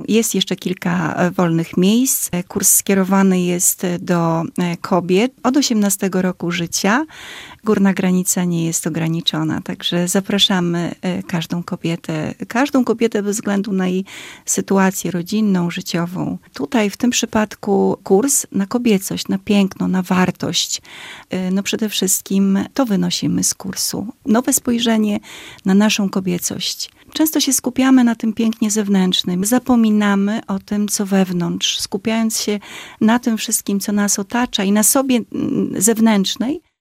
Jest jeszcze kilka wolnych miejsc. Kurs skierowany jest do kobiet od 18 roku życia. Górna granica nie jest ograniczona, także zapraszamy każdą kobietę bez względu na jej sytuację rodzinną, życiową. Tutaj w tym przypadku kurs na kobiecość, na piękno, na wartość. No przede wszystkim to wynosimy z kursu. Nowe spojrzenie na naszą kobiecość. Często się skupiamy na tym pięknie zewnętrznym. Zapominamy o tym, co wewnątrz. Skupiając się na tym wszystkim, co nas otacza i na sobie zewnętrznej,